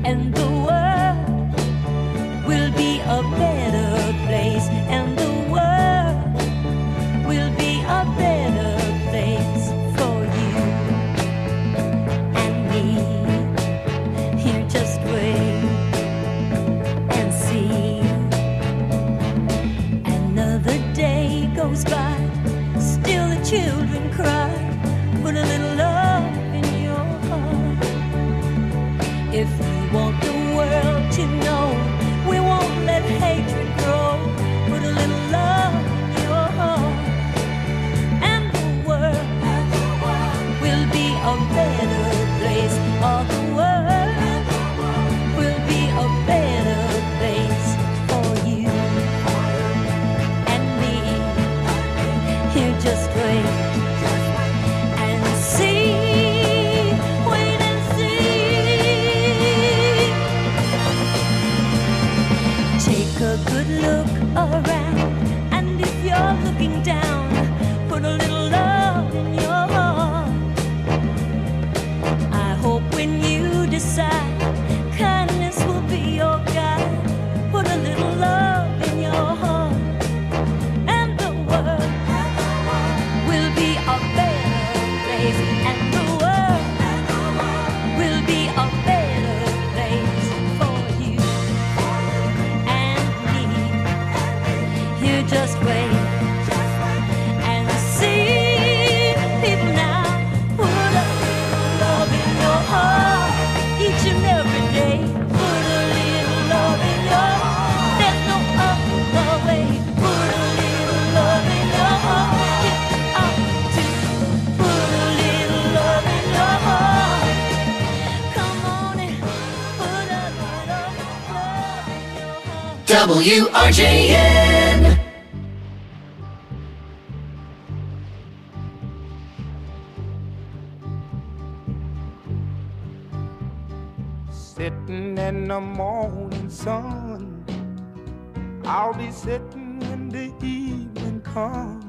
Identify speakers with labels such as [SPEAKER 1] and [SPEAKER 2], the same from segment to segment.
[SPEAKER 1] and the world will be a better place, and the world will be a better place for you and me. Here, just wait and see. Another day goes by, still the children cry. Put a little love in your heart. If you want the world to know, we won't let hatred grow. Put a little love in your heart, and the world will be a better place. All the world will be a better place for you and me. Here, just wait and see. Wait and see. Take a good look around, and if you're looking down, put a little love in your heart. I hope when you decide, kindness will be your guide. Put a little love in your heart, and the world will be a better place, and the world will be a better place for you and me. Here, just wait and see. People now, put a little love in your heart each and every day. Put a little love in your heart. There's no other way. Put a little love in your heart. Get out to put a little love in your heart. Come on and put a little love in your heart.
[SPEAKER 2] WRJN.
[SPEAKER 3] Sitting in the morning sun, I'll be sitting when the evening comes,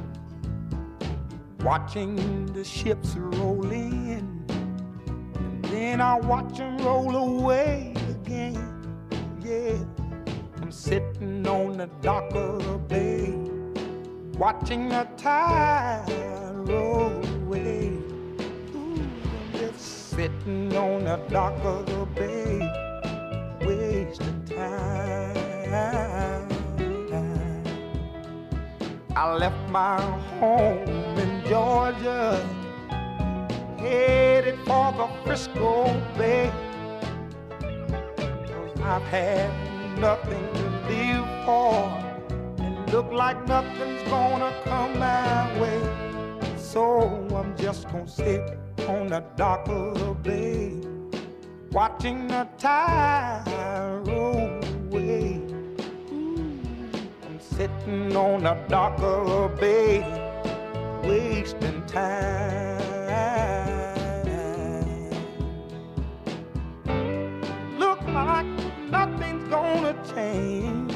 [SPEAKER 3] watching the ships roll in, and then I'll watch them roll away again. Yeah, I'm sitting on the dock of the bay, watching the tide roll away. Ooh, I'm just sitting on the dock of the bay, wasting time. I left my home in Georgia, headed for the Frisco Bay, 'cause I've had nothing to live for, and look like nothing's gonna come my way. So I'm just gonna sit on the dock of the bay, watching the tide roll away. I'm sitting on the dock of the bay, wasting time. Look like nothing's gonna change.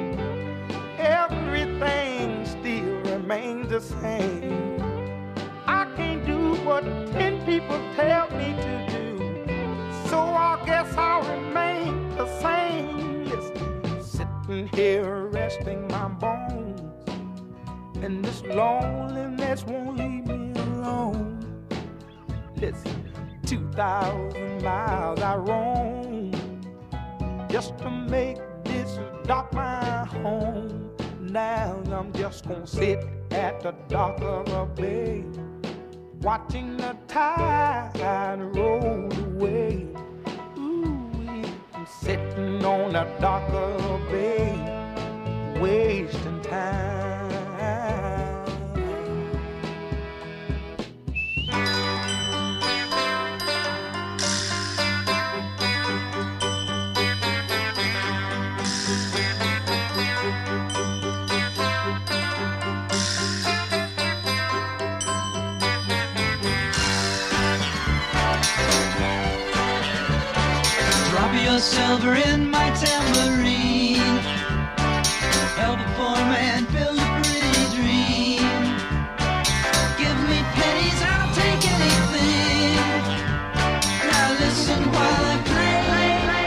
[SPEAKER 3] Everything still remains the same. I can't do what 10 people tell me to do, so I guess I'll remain the same. Listen, sitting here resting my bones, and this loneliness won't leave me alone. Listen, 2,000 miles I roam just to make this dock my home. Now I'm just gonna sit at the dock of the bay, watching the tide roll away. Ooh, I'm sitting on the dock of the bay, wasting time.
[SPEAKER 4] Your silver in my tambourine, help a poor man build a pretty dream. Give me pennies, I'll take anything. Now listen while I play.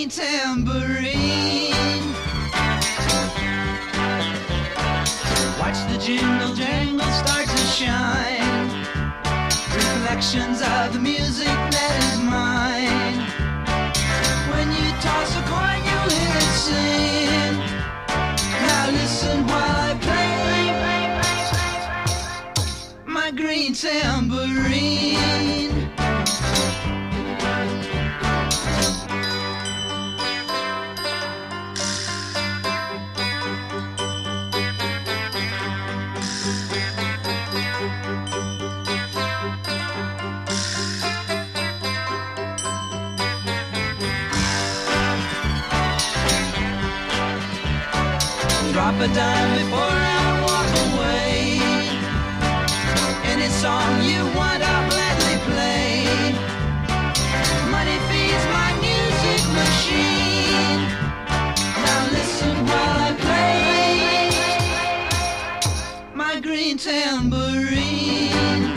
[SPEAKER 4] green tambourine. Watch the jingle jangle start to shine. Reflections of the music that is mine. When you toss a coin, you'll hear it sing. Now listen while I play my green tambourine. Drop a dime before I walk away. Any song you want, I'll gladly play. Money feeds my music machine. Now listen while I play my green tambourine.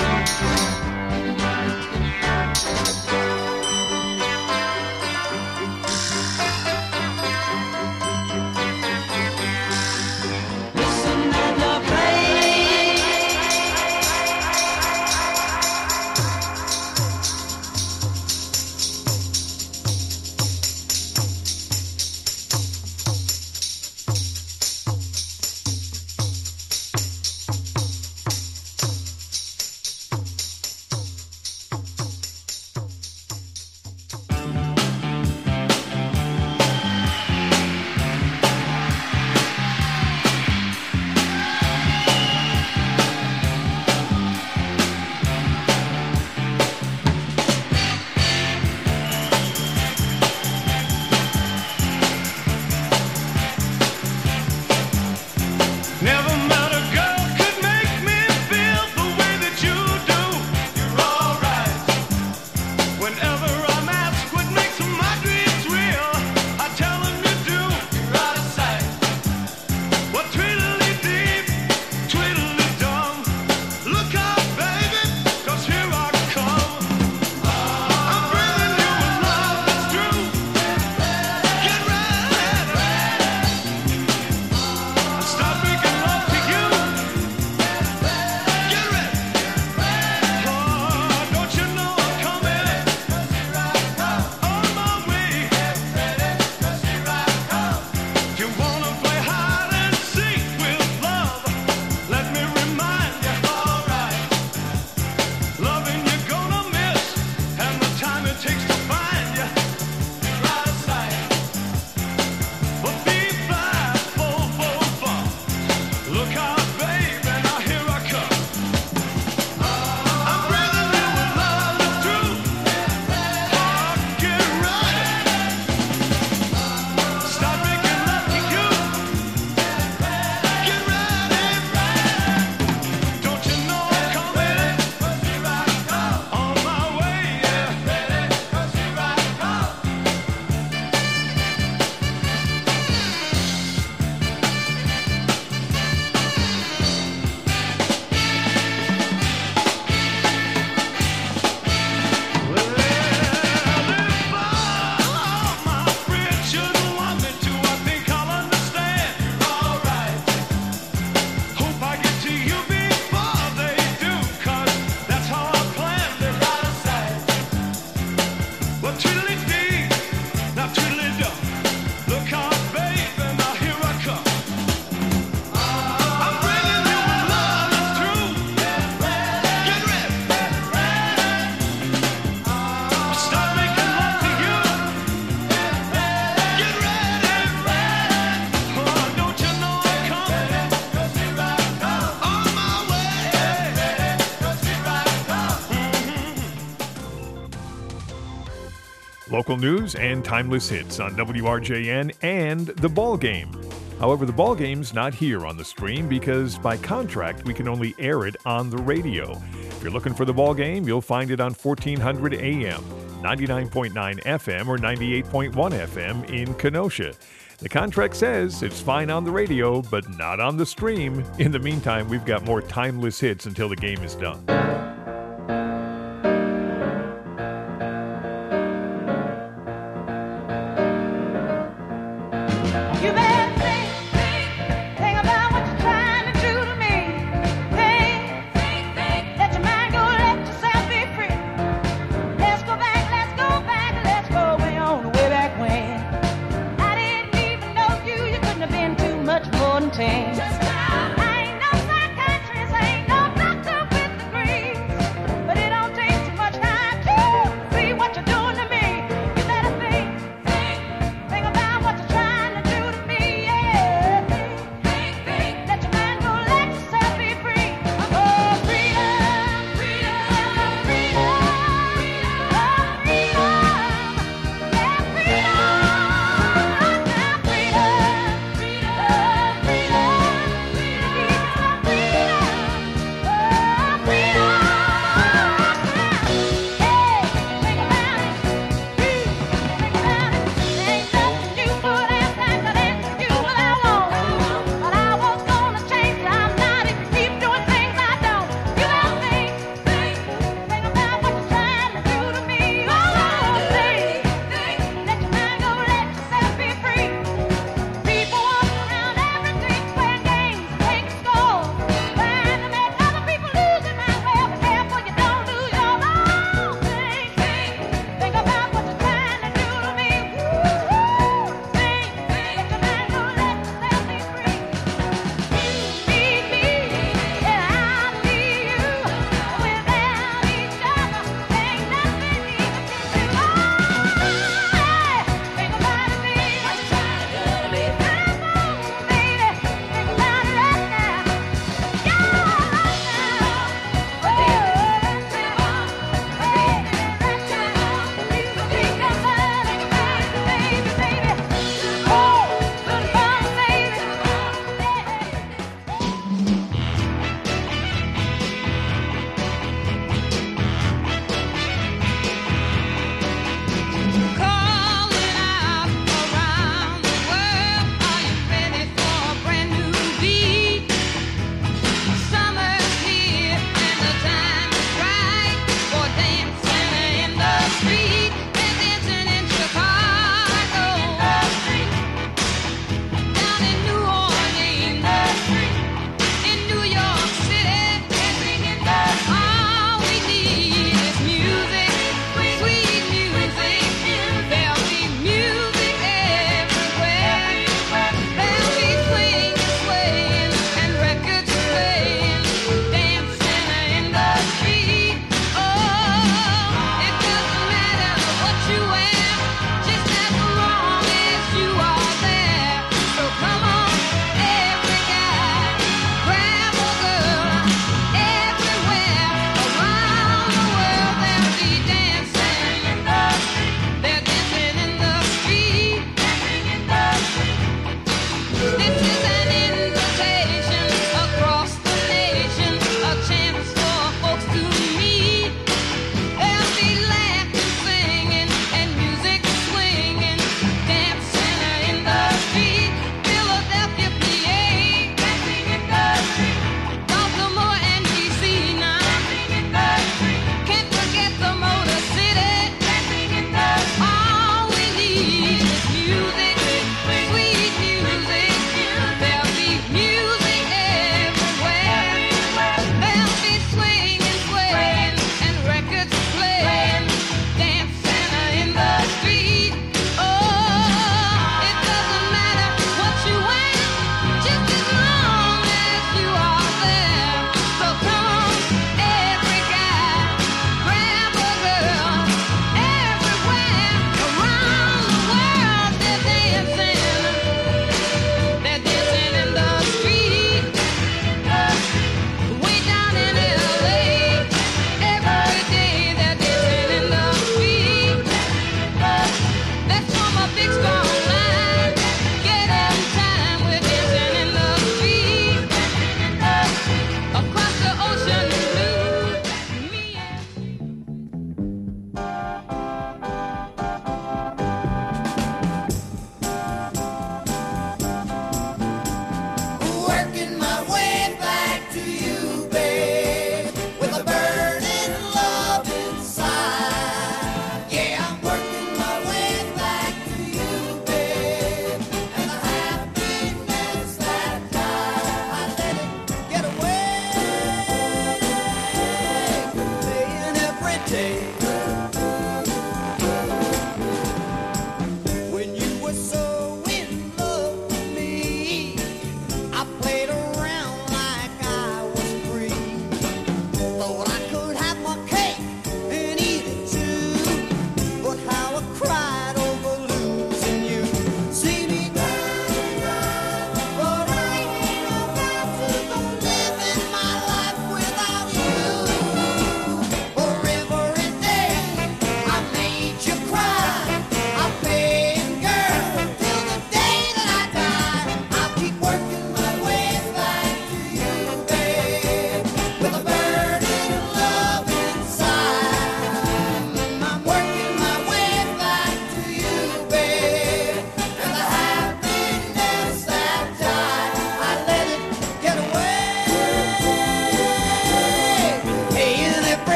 [SPEAKER 5] Local news and timeless hits on WRJN and The Ball Game. However, The Ball Game's not here on the stream because by contract we can only air it on the radio. If you're looking for The Ball Game, you'll find it on 1400 AM, 99.9 FM, or 98.1 FM in Kenosha. The contract says it's fine on the radio, but not on the stream. In the meantime, we've got more timeless hits until the game is done.
[SPEAKER 1] routine. I ain't no psychiatrist, I ain't no doctor with degrees, but it don't take too much time to see what you're doing to me. You better think about what you're trying to do to me. Yeah, think. Let your mind go, let yourself be free. Oh, freedom, freedom, freedom, oh, freedom, yeah, freedom. Now freedom, freedom, freedom.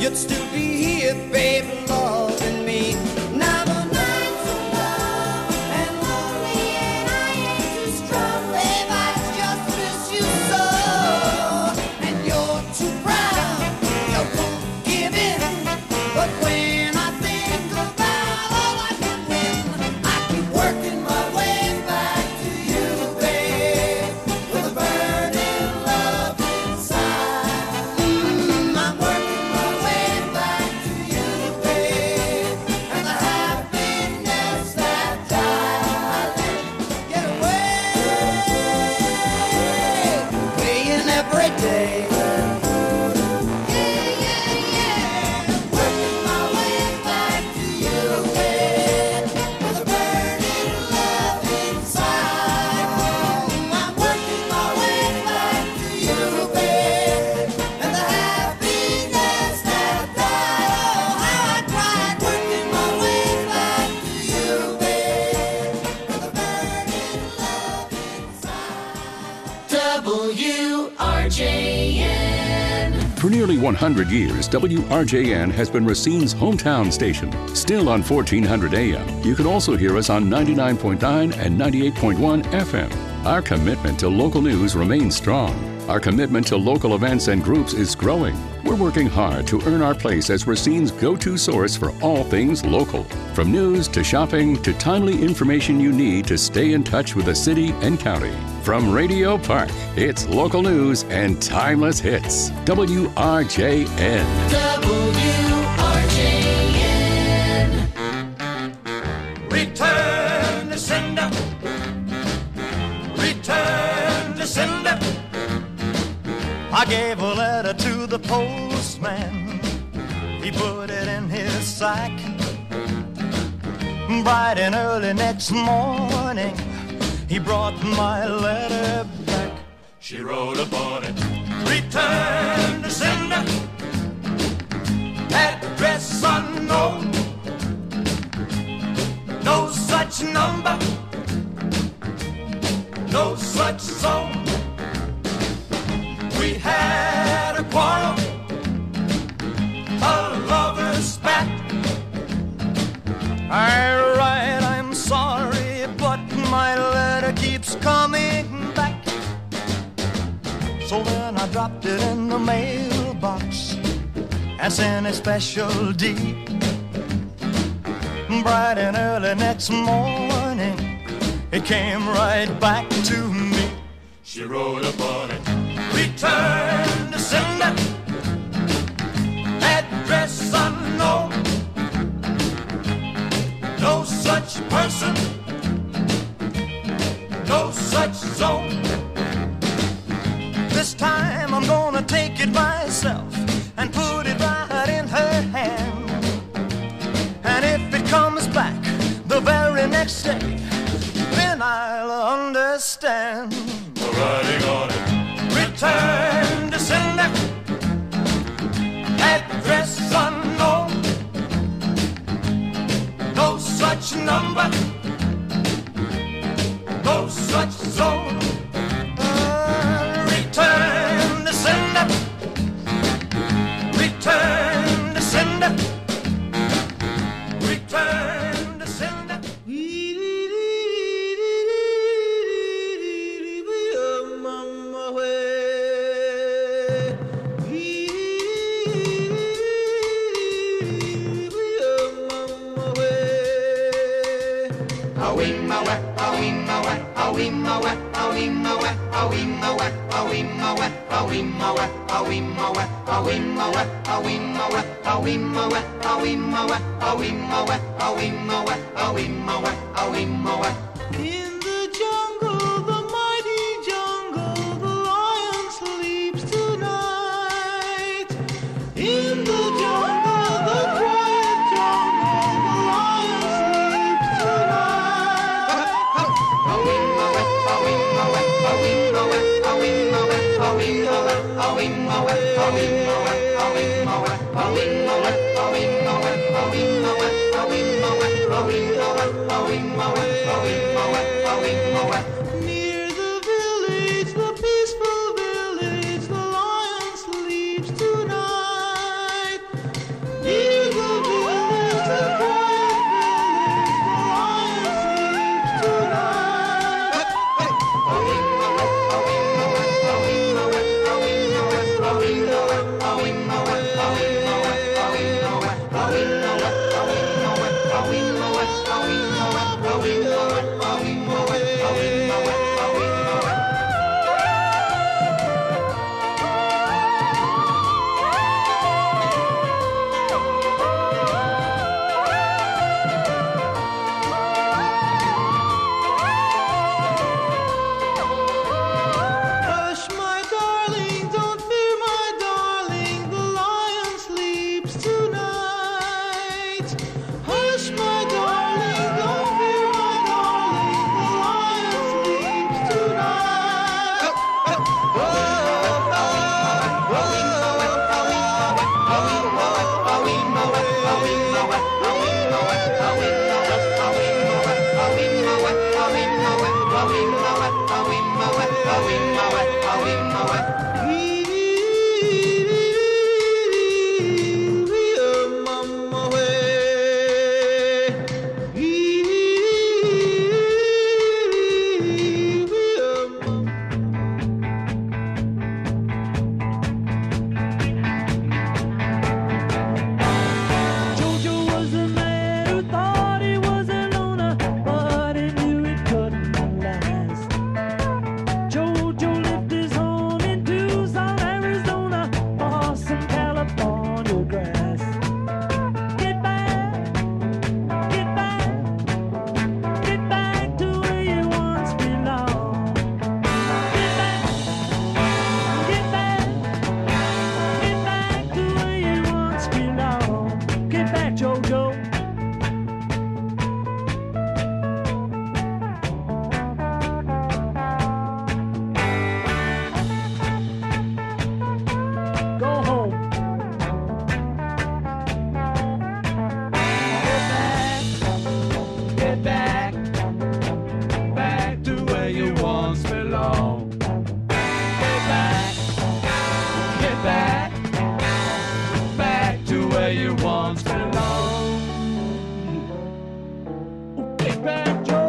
[SPEAKER 6] you'd still be here, baby, loving me. Now the nights are long and lonely, and I ain't too strong, babe. I just miss you so. And you're too proud, you won't give in. But when I think about all I can win, I keep working my way back to you, babe, with a burning love inside. I'm working my way back to you, babe, and the happiness that died. Get away, playing every day. Working my way back to you, babe, with a burning love inside. I'm working my way back to you, babe, and the happiness that died. Oh, how I cried, working my way back to you, babe, with a burning love inside.
[SPEAKER 2] WRJN.
[SPEAKER 7] For nearly 100 years, WRJN has been Racine's hometown station. Still on 1400 AM, you can also hear us on 99.9 and 98.1 FM. Our commitment to local news remains strong. Our commitment to local events and groups is growing. We're working hard to earn our place as Racine's go-to source for all things local. From news to shopping to timely information you need to stay in touch with the city and county. From Radio Park, it's local news and timeless hits. WRJN.
[SPEAKER 2] WRJN.
[SPEAKER 3] Return to sender. Return to sender. I gave a letter to the postman. He put it in his sack. Bright and early next morning, he brought my letter back. She wrote upon it, return to sender. Address unknown. No such number. No such zone. We had a quarrel, a lover's spat. I write, I'm sorry, but my letter keeps coming back. So then I dropped it in the mailbox and sent a special deed. Bright and early next morning, it came right back to me. She wrote upon it, return to sender. Address unknown. No such person. No such zone. This time I'm gonna take it myself and put it right in her hand. And if it comes back the very next day, then I'll understand. Writing on it, return to sender. Address unknown. No such number. No such zone. Return to sender. Return to sender. Return to sender.
[SPEAKER 4] In the jungle, the mighty jungle, the lion sleeps tonight. In the jungle, the quiet jungle, the lion sleeps tonight. Near the village, the peaceful village, the lion sleeps tonight.
[SPEAKER 8] wants me long. Get back, Joe.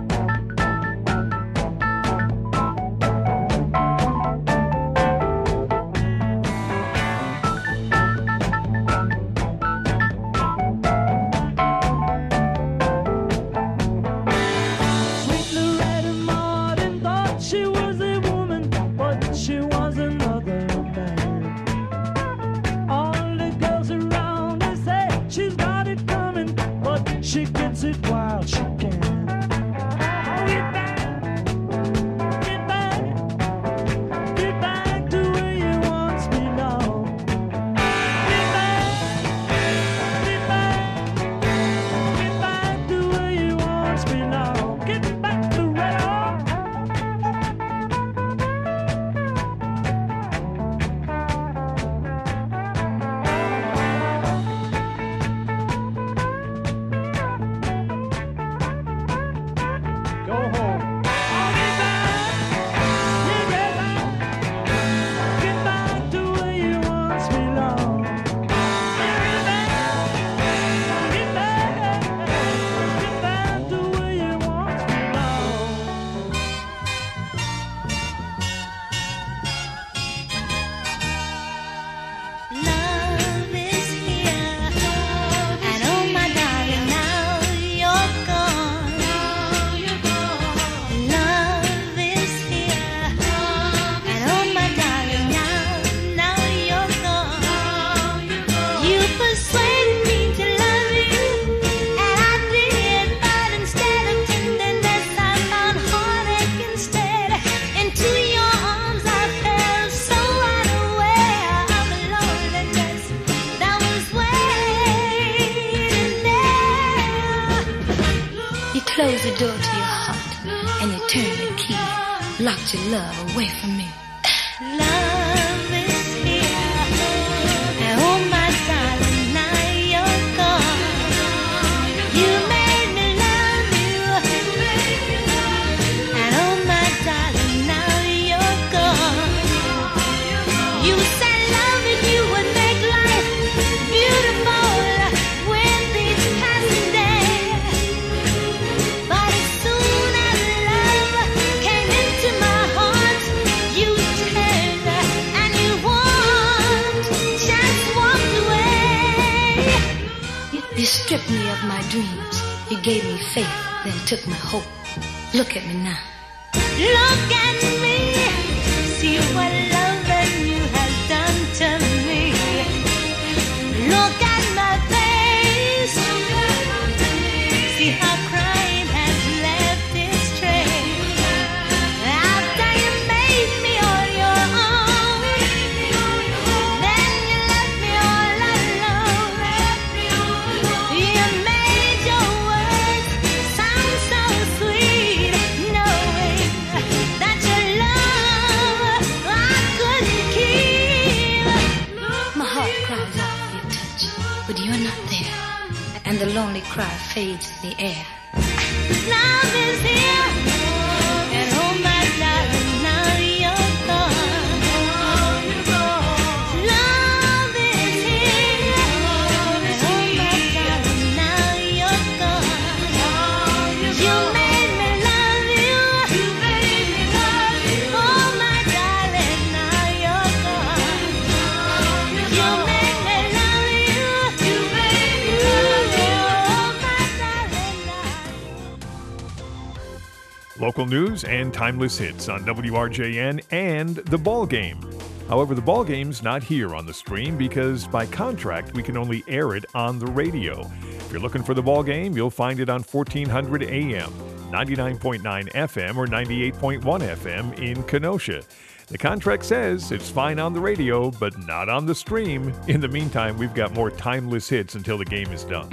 [SPEAKER 9] She gets it while she can. Get back, get back, get back to where you once belonged. Get back, get back, get back to where you once belonged. Get back to red on.
[SPEAKER 10] Close the door to your heart and you turn the key. Locked your love away from me. Love is here. And oh my darling, now you're gone. You made me love you. And oh my darling, now you're gone. You said love and you would make life beautiful with each passing day. You stripped me of my dreams. You gave me faith, then took my hope. Look at me now. Look at me. See what loving you has done to me. Look at my face. See how crying has left its trace. After you made me on your own, then you left me all alone. You made your words sound so sweet, knowing that your love I couldn't keep. My heart cries out for your touch, but you're not there, and the lonely cry fades in the air. Love is here, and oh my darling, now you're gone. Love is here, and oh my darling, now you're gone. You made me love you. Oh my darling, now you're gone. You made me love you. Oh my darling, now.
[SPEAKER 5] Local news and timeless hits on WRJN and The Ball Game. However, The Ball Game's not here on the stream because by contract we can only air it on the radio. If you're looking for The Ball Game, you'll find it on 1400 AM, 99.9 FM, or 98.1 FM in Kenosha. The contract says it's fine on the radio, but not on the stream. In the meantime, we've got more timeless hits until the game is done.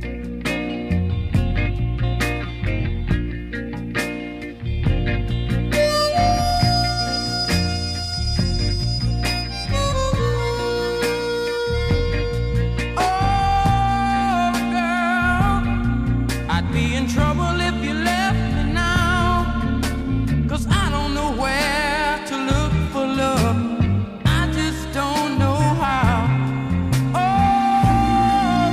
[SPEAKER 8] I'd be in trouble if you left me now, 'cause I don't know where to look for love. I just don't know how. Oh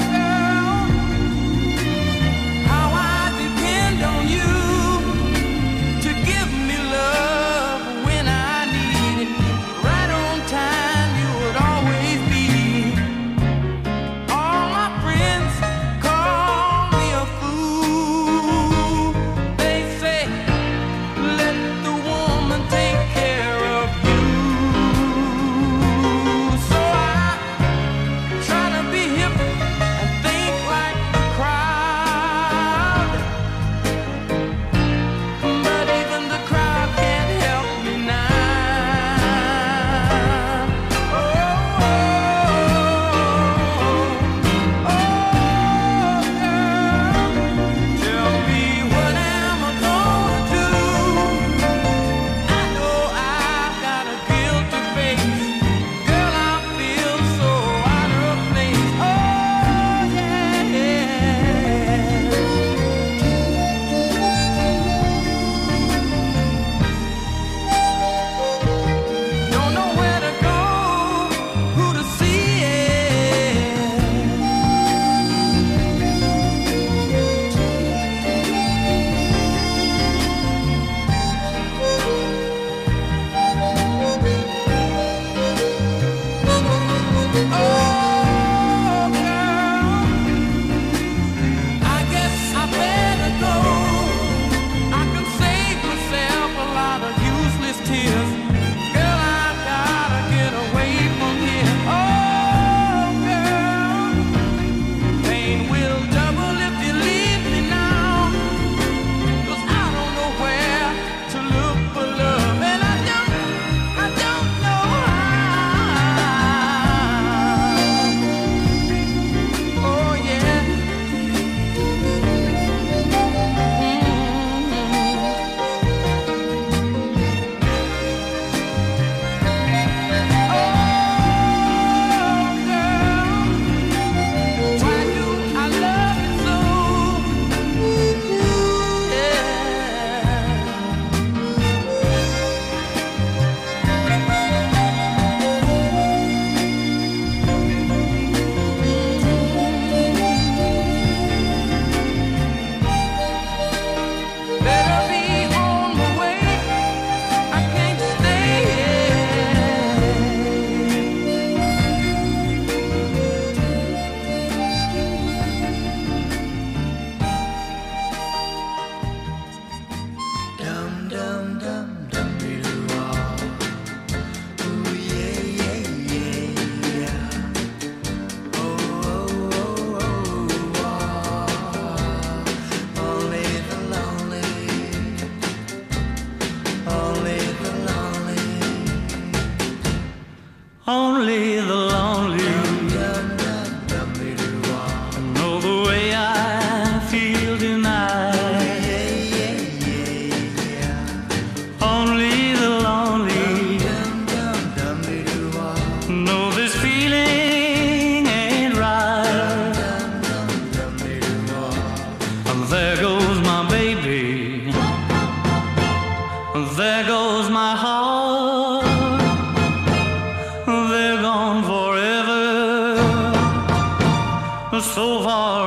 [SPEAKER 8] so far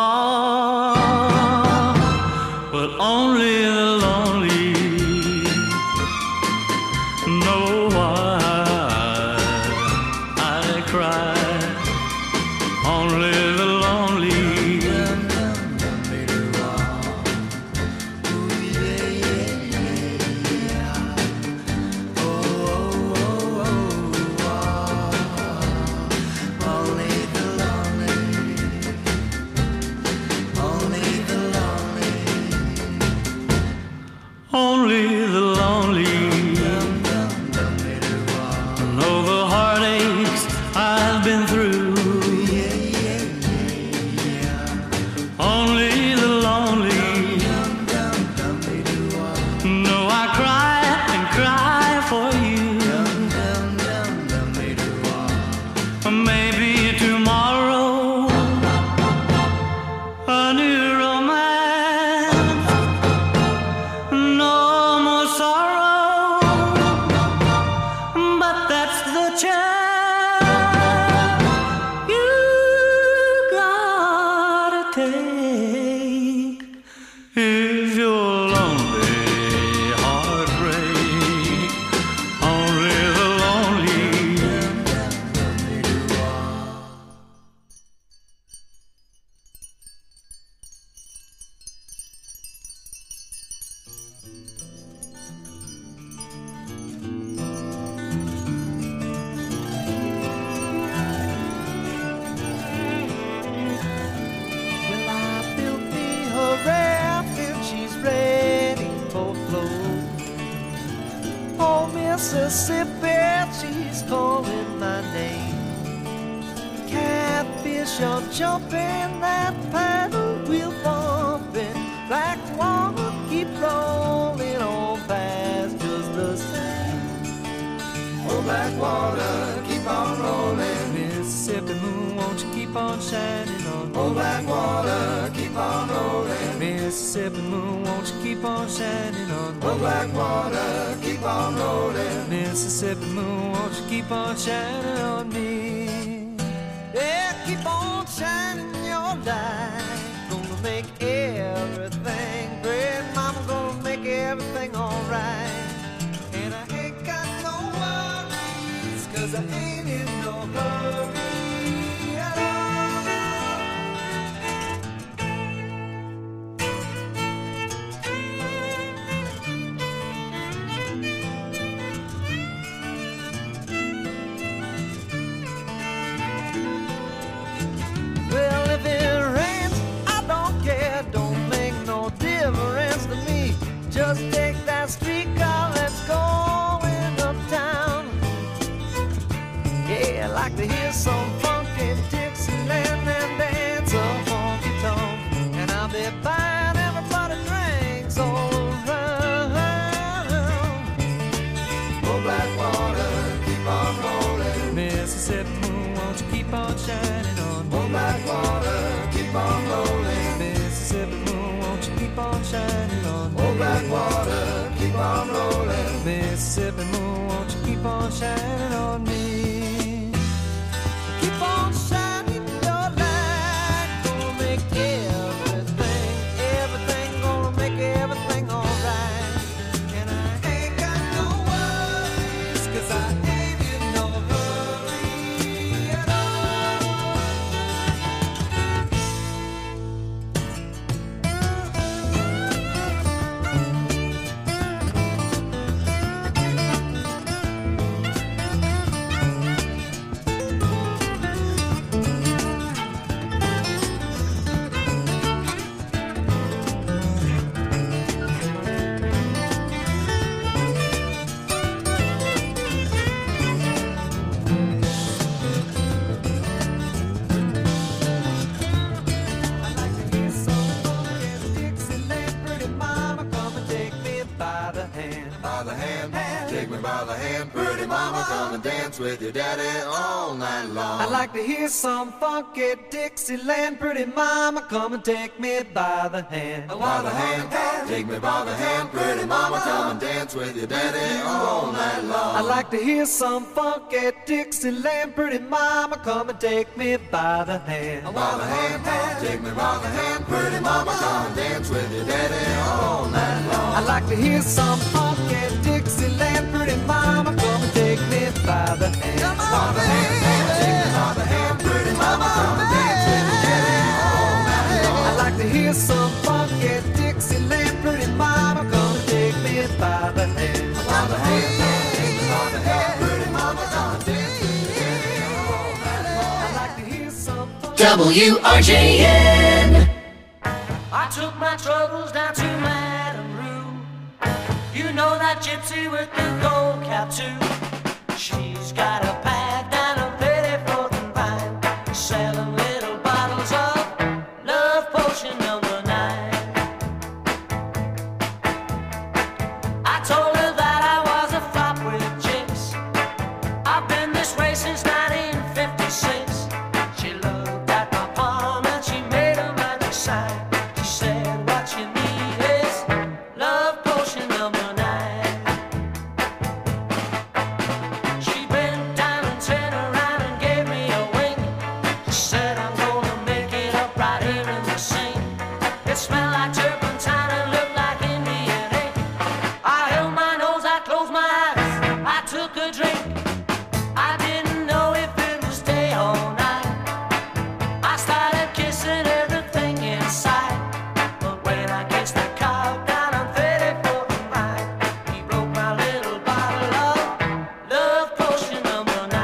[SPEAKER 8] apart, but only the lonely know why I cry. Only the lonely. Only the lonely know the heartaches I've been through. Only the lonely know I cry and cry for you. Maybe tomorrow a new romance, no more sorrow, but that's the chance you gotta take if you're lonely. Heartbreak, only the lonely.
[SPEAKER 6] Well, I built me her raft and she's ready for flow. Oh, Mississippi, she's calling my name. Catfish are jumping, that paddle wheel bumping. Black water keep rolling on past just the same. Oh, black water keep on rolling. Mississippi moon, won't you keep on shining on me? Oh, black water keep on rolling. Mississippi moon, won't you keep on shining on me? Oh, black water keep on rolling. Mississippi moon, won't you keep on shining on me? Yeah, keep on shining your light. Gonna make everything great. Mama gonna make everything alright. And I ain't got no worries, 'cause I ain't in no hurry at all. Well, if it rains, I don't care. Don't make no difference to me. Just take that streetcar, let's go in uptown. Yeah, I like to hear some funky Dixieland and dance a honky tonk. And I'll be buying everybody drinks all around. Oh, black water, keep on rolling. Mississippi moon, won't you keep on shining on me? Oh, black water, keep on rolling. Mississippi moon, won't you keep on shining on me? Oh, black water, keep on rolling. Mississippi moon, won't you keep on shining on me? Keep on shining your light. Gonna make everything, everything, gonna make everything alright. And I ain't got no worries, 'cause I ain't in no hurry at all. By the hand, take me by the hand, pretty
[SPEAKER 11] mama, come and dance with your daddy all night long.
[SPEAKER 4] I'd like to hear some funky Dixieland. Pretty mama, come and take me by the hand.
[SPEAKER 11] By the hand, take me by the hand. Pretty mama, come and dance with your daddy all night long.
[SPEAKER 4] I'd like to hear some funky Dixieland. Pretty mama, come and take me by the hand.
[SPEAKER 11] By the hand, take me by the hand. Pretty mama, come and dance with your daddy all night long.
[SPEAKER 4] I'd like to hear some funky Dixieland. Pretty mama, come and take me by the hand.
[SPEAKER 11] By the hand, take me by the hand. Pretty mama, come and dance with your daddy all night long.
[SPEAKER 4] I'd like to hear some funky Dixieland. Pretty mama, come and take me by the hand.
[SPEAKER 11] By the hand, take me by the hand. Pretty mama, come and dance with your daddy all night long.
[SPEAKER 4] I'd like to hear some
[SPEAKER 8] WRJN. I took my troubles down to Madame Rue. You know that gypsy with the gold cap too. She's got a pad down on 34th and Vine, selling little bottles of Love Potion number 9. I told her that I was a flop with chicks. I've been this way since 1956. She looked at my palm and she made a magic sign. She said, what you need is Love Potion number 9. She bent down and turned around and gave me a wink. She said, I'm gonna make it up right here in the sink. It smelled like turpentine and looked like Indian ink. I held my nose, I closed my eyes, I took a drink. I didn't know if it was day or night. I started kissing everything inside. But when I kissed the cow down on 34th and Vine, he broke my little bottle of Love Potion number 9.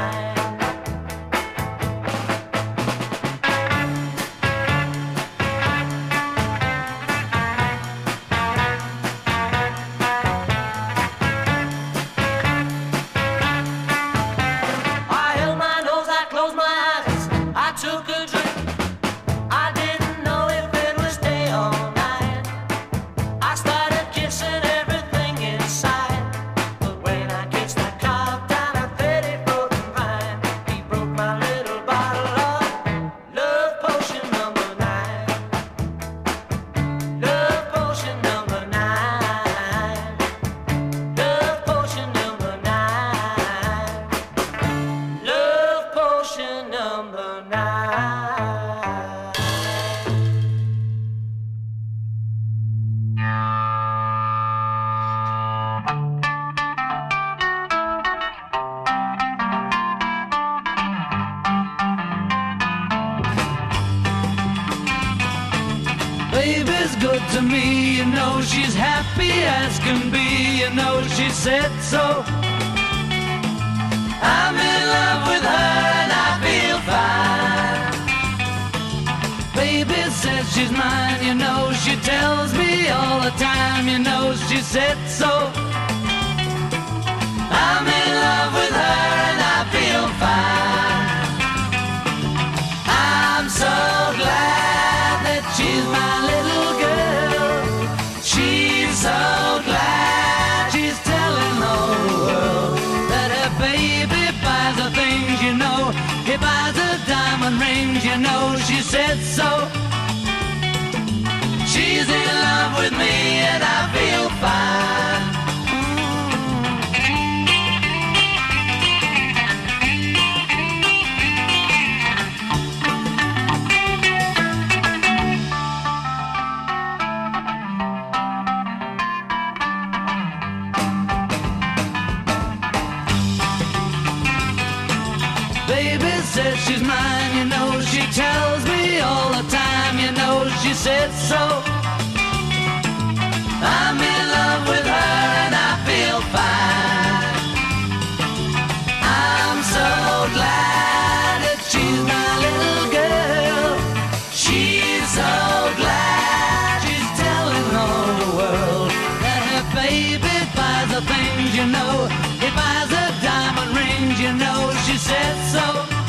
[SPEAKER 8] I held my nose, I closed my eyes, I took a drink. I didn't know if it was day or night. I started kissing everything inside. But when I kissed the cop down at 34th and Vine, he broke my little bottle of Love Potion number 9. Love Potion number 9. Love Potion number 9. Love Potion number 9.
[SPEAKER 4] Baby's good to me, you know she's happy as can be, you know she said so. I'm in love with her and I feel fine. Baby says she's mine, you know she tells me all the time, you know she said so. I'm in love with her and I feel fine. I'm so glad that she's my little girl. She's so glad she's telling the whole world that her baby buys the things, you know. He buys her diamond rings, you know she said so. She's in love with me and I feel fine. Baby says she's mine, you know she tells me all the time, you know she said so. I'm in love with her and I feel fine. I'm so glad that she's my little girl. She's so glad she's telling all the world that her baby buys the things, you know. He buys her diamond rings, you know she said so.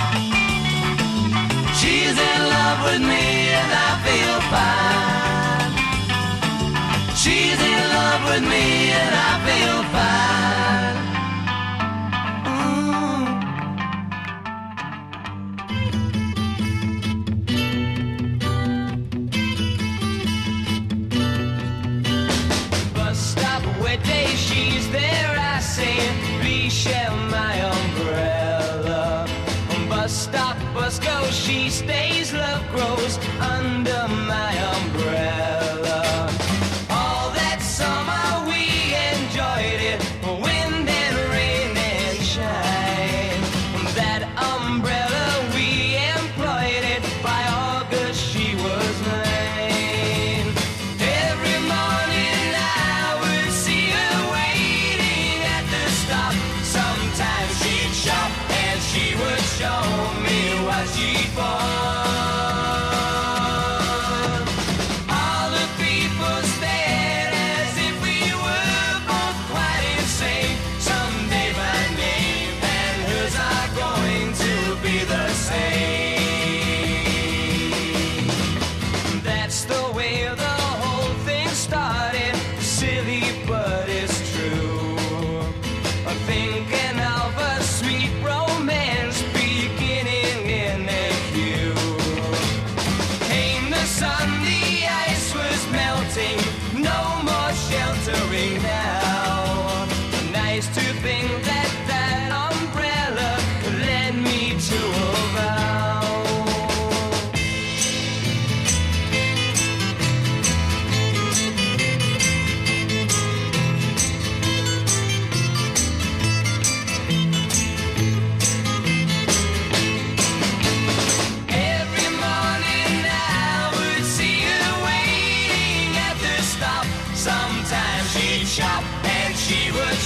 [SPEAKER 4] She's in love with me and I feel fine. She's in love with me and I feel fine.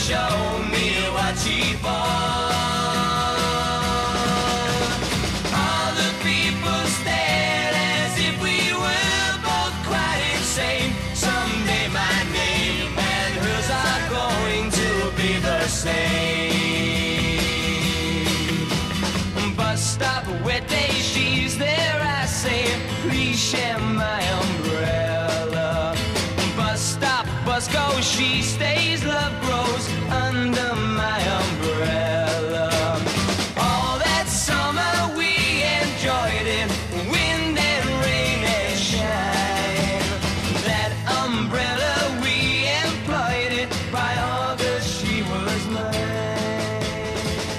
[SPEAKER 8] show me what she bought. All the people stared as if we were both quite insane. Someday my name and hers are going to be the same. Bus stop, wet day, she's there, I say, please share my umbrella. Bus stop, bus goes, she stays, love grows under my umbrella. All that summer we enjoyed it, wind and rain and shine. That umbrella we employed it, by August she was mine.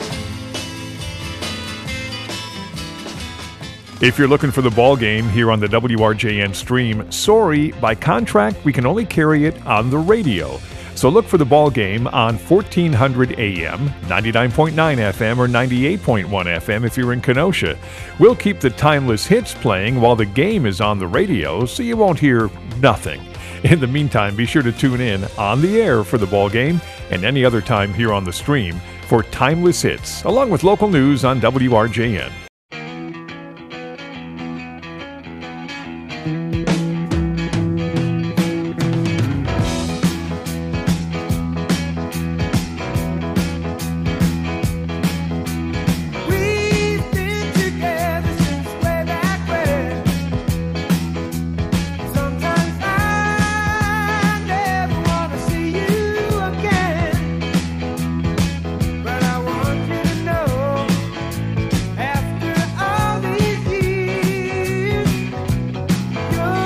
[SPEAKER 5] If you're looking for the ball game here on the WRJN stream, sorry, by contract, we can only carry it on the radio. So look for the ball game on 1400 AM, 99.9 FM, or 98.1 FM if you're in Kenosha. We'll keep the timeless hits playing while the game is on the radio, so you won't hear nothing. In the meantime, be sure to tune in on the air for the ball game and any other time here on the stream for timeless hits, along with local news on WRJN.
[SPEAKER 11] We've been together since way back when. Sometimes I never wanna see you again, but I want you to know, after all these years, you're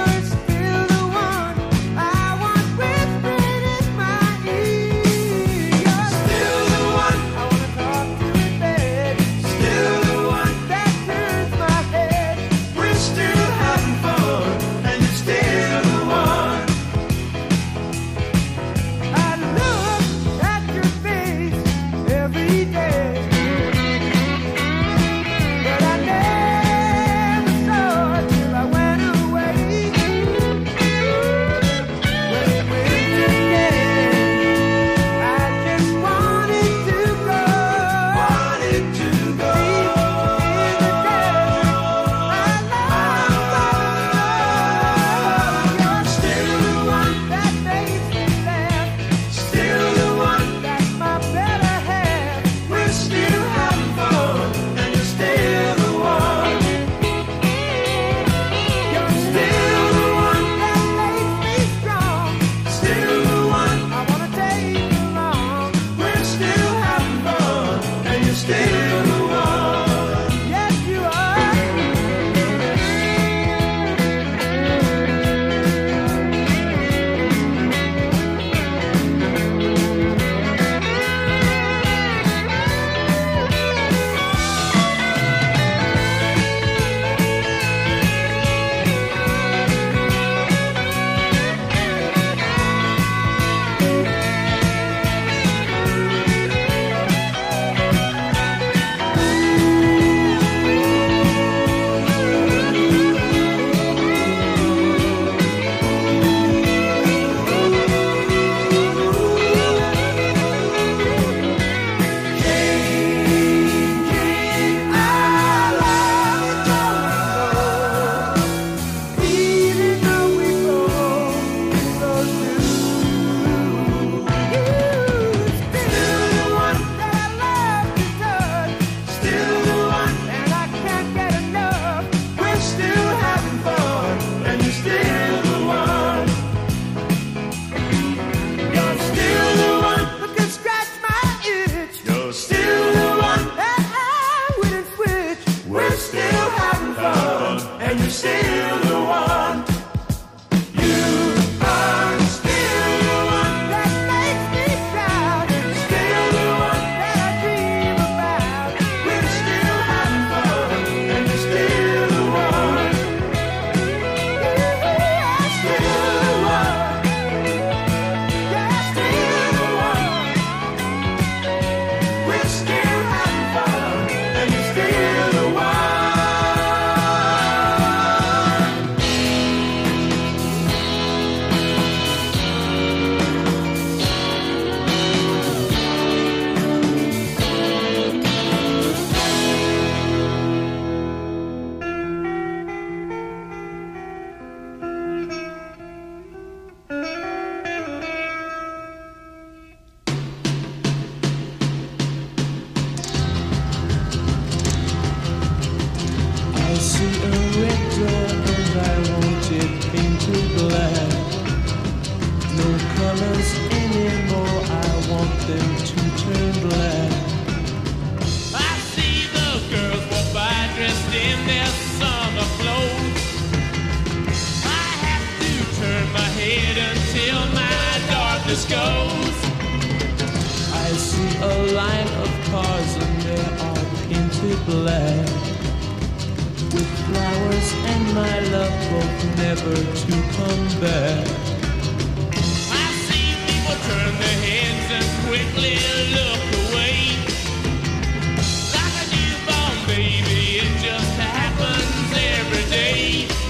[SPEAKER 9] black, with flowers and my love both never to come back.
[SPEAKER 12] I see people turn their heads and quickly look away. Like a newborn baby, it just happens every day.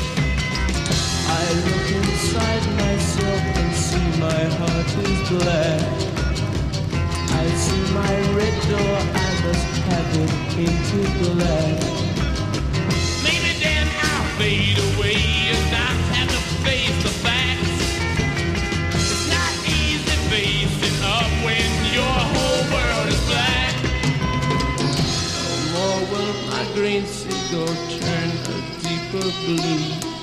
[SPEAKER 9] I look inside myself and see my heart is black. I see my red door, I must have it painted black.
[SPEAKER 12] Maybe then I'll fade away and not have to face the facts. It's not easy facing up when your whole world is black.
[SPEAKER 9] No more will my green seagull turn a deeper blue.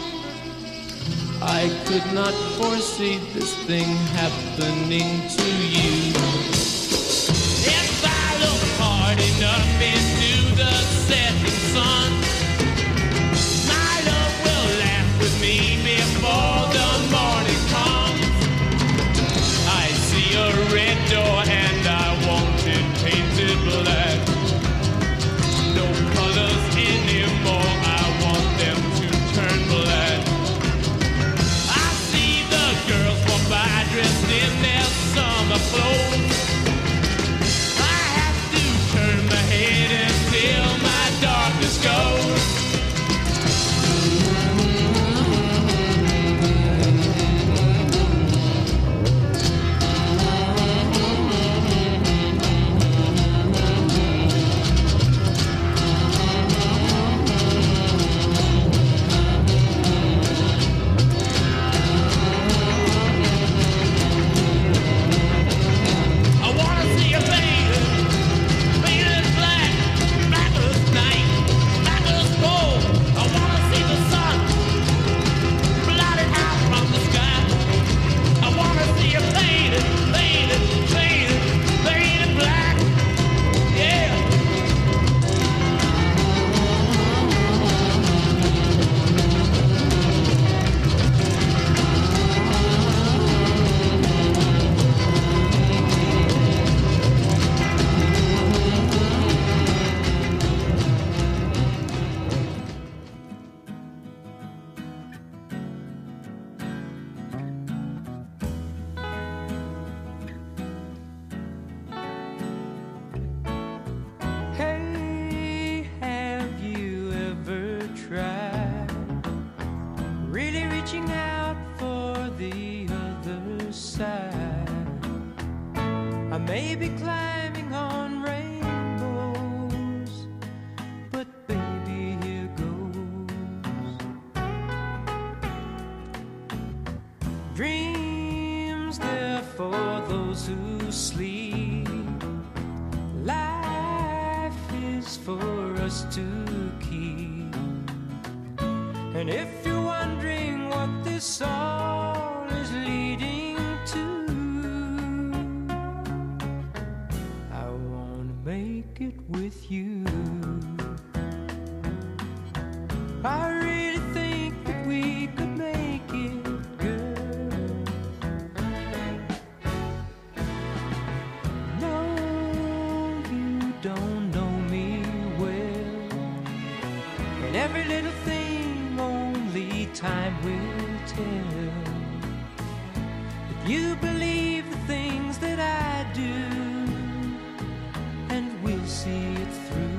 [SPEAKER 9] I could not foresee this thing happening to you.
[SPEAKER 12] If I look hard enough into the setting sun, my love will laugh with me before the morning comes. I see a red door and I want it painted black. No colors anymore, I want them to turn black. I see the girls walk by dressed in their summer clothes. I have to turn my head until my darkness goes. I wanna see a baby, painted black, black as night, black as gold. I wanna see the sun blotted out from the sky. I wanna see a painted, painted, painted, painted black. Yeah.
[SPEAKER 9] Hey, have you ever tried really reaching out for the other side? I may be climbing on rainbows, but baby, here goes. Dreams, they're for those who sleep. Life is for us to keep. And if you're wondering what this all is leading to, I wanna make it with you. I really think that we could make it, girl. No, you don't know me well, and every little thing only time will tell. If you believe the things that I do, and we'll see it through.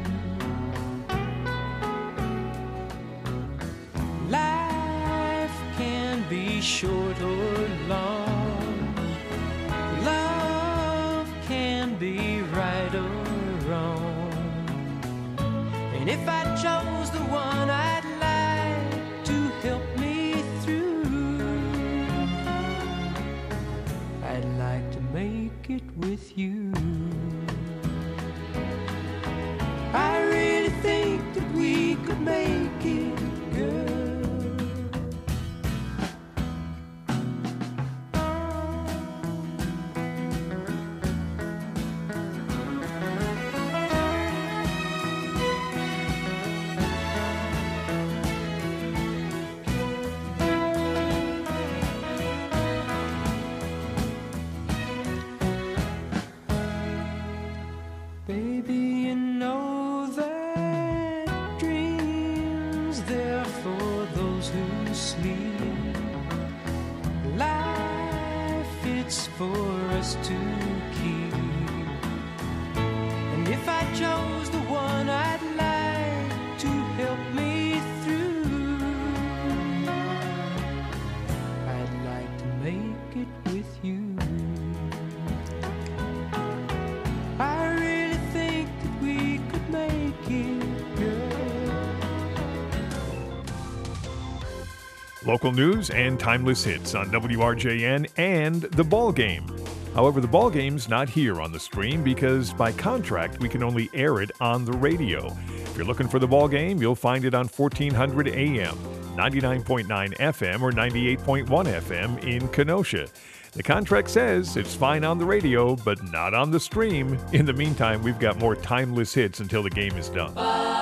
[SPEAKER 9] Life can be short or long. Love can be right or wrong. And if I chose the one I'd like to help me through, I'd like to make it with you. I really think that we could make it, girl.
[SPEAKER 4] Life, it's for us to keep. And if I chose the one I'd like to help me through, I'd like to make it with you. I really think that we could make it, girl.
[SPEAKER 5] Local news and timeless hits on WRJN and The Ball Game. However, The Ball Game's not here on the stream because by contract we can only air it on the radio. If you're looking for The Ball Game, you'll find it on 1400 AM, 99.9 FM, or 98.1 FM in Kenosha. The contract says it's fine on the radio, but not on the stream. In the meantime, we've got more timeless hits until the game is done.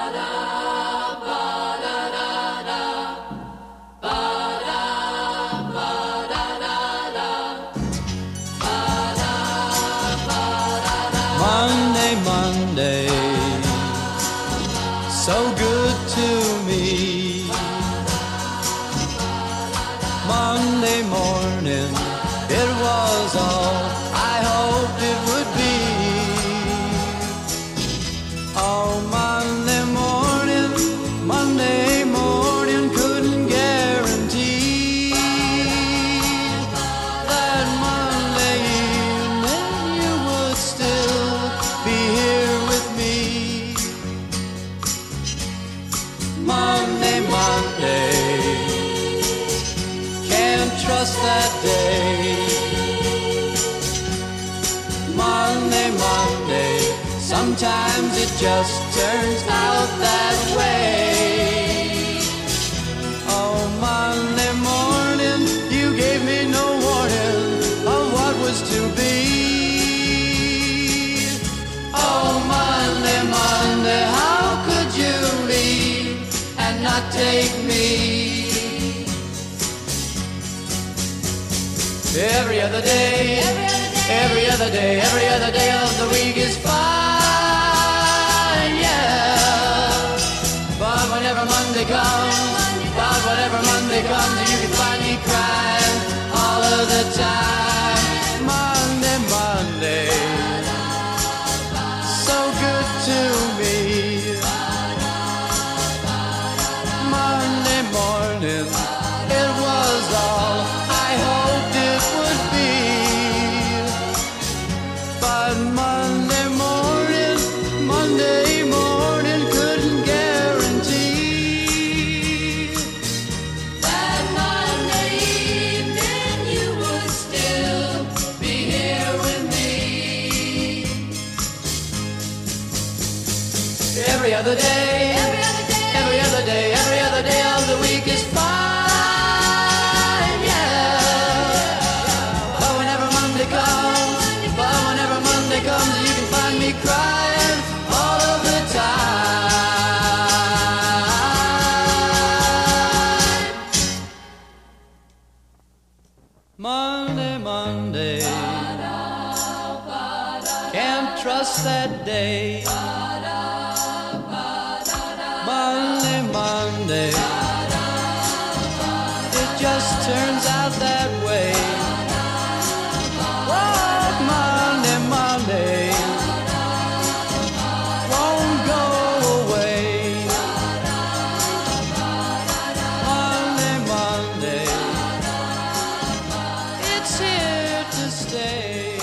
[SPEAKER 4] Monday, Monday, so good to me. Monday morning, it was all I hoped it would be. Oh, Monday morning, couldn't guarantee that Monday evening you would still be here with me. Monday, can't trust that day. Monday, sometimes it just turns out that way. Oh, Monday morning, you gave me no warning of what was to be. Oh, Monday, how could you leave and not take me? Every other day, every other day of the week is fine, yeah. But whenever Monday comes, you can find me crying all of the time. Monday, so good to me. Monday morning, it was all I hoped it would be. But Monday morning couldn't guarantee that Monday evening you would still be here with me. Every other day of the week is fine, yeah. But whenever Monday comes, you can find me crying all of the time. Monday, can't trust that day. Monday, it just turns out that way. Oh, Monday, won't go away. Monday, it's here to stay.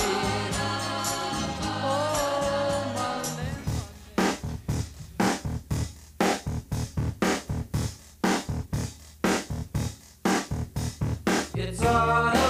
[SPEAKER 4] Oh, Monday. It's all